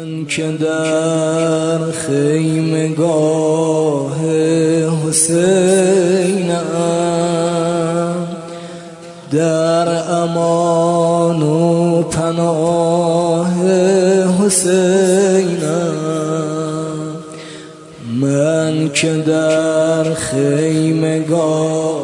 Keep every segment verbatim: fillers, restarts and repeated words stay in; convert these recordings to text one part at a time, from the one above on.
من که در خیمگاه حسینم، در امان و پناه حسینم. من که در خیمگاه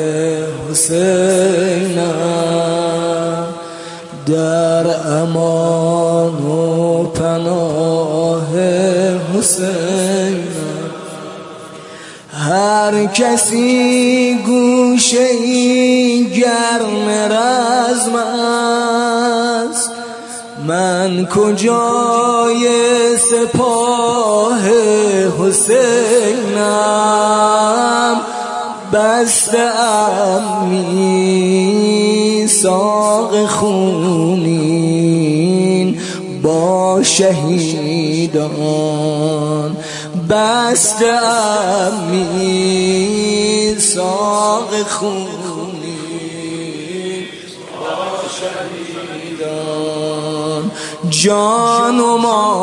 حسینم، در امان و پناه حسینم. هر کسی گوشه ای گرم رزم است، من کجای سپاه حسینم. بسته ام میثاق خونین با شهیدان، بسته ام میثاق خونین با شهیدان. جان و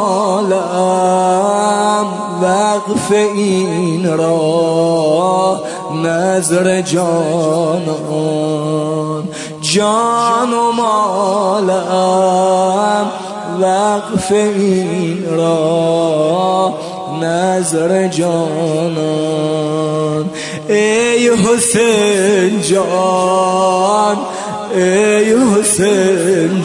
مالم وقف این را نظر جانان. جان و مالم وقف این را نظر جانان. ای حسین جان، ای حسین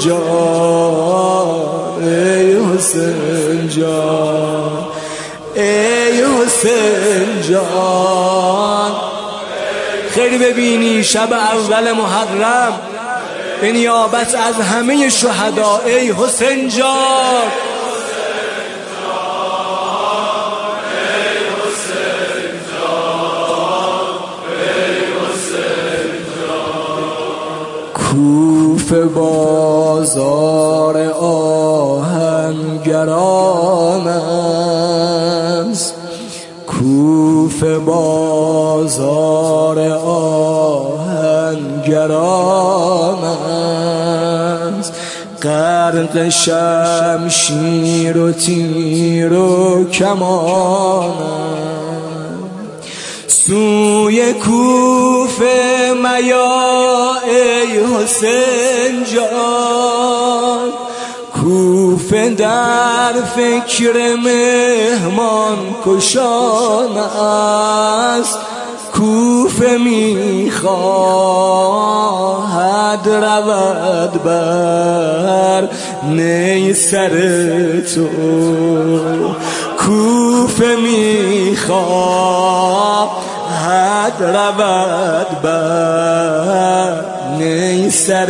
جان، ای حسین جان، ای حسین جان. خیلی ببینی شب اول محرم به نیابت از همه شهدا، ای حسین جان، کوفه بازار آهنگران است، کوفه بازار آهنگران است. غرق شمشیر و تیر و کمان سوی کوفه میا ای حسین جان. کوفه در فکر مهمان کشان است، کوفه میخواهد رود بر نی سر تو. کوفه میخواهد رود بر نی سر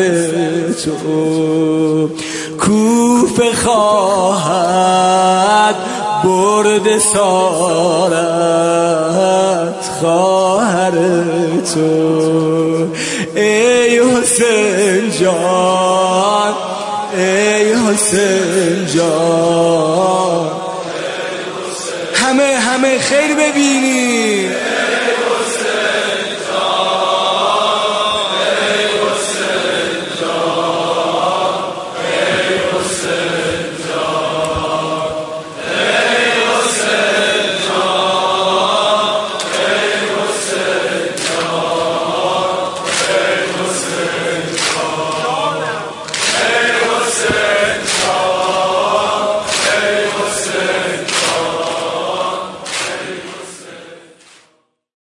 تو. کوفه خواهد برد سارت خواهر تو. ای حسین جان، ای حسین جان. همه همه خیر ببینی.